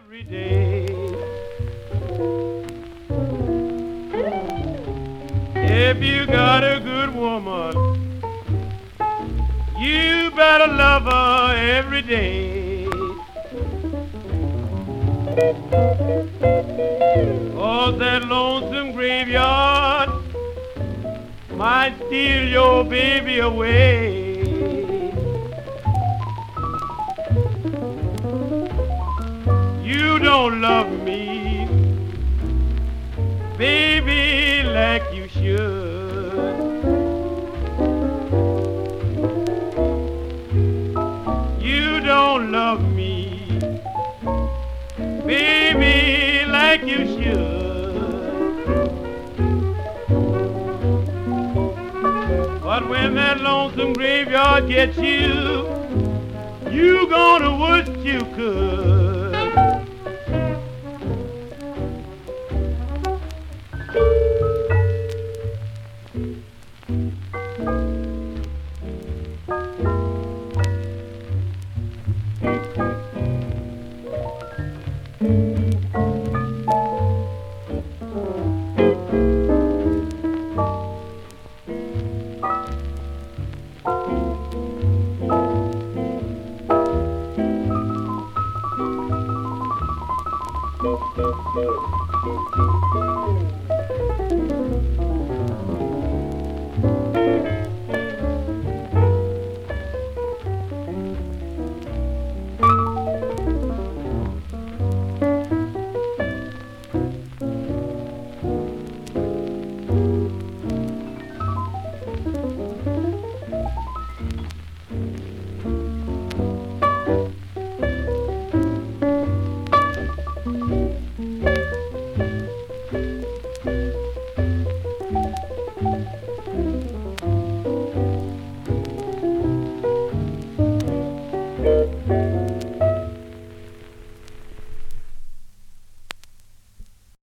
every day. If you got a good woman, you better love her every day. Oh, that lonesome graveyard might steal your baby away. You don't love me, baby, like you should. You don't love me, baby, like you should. But when that lonesome graveyard gets you, you gonna wish you could.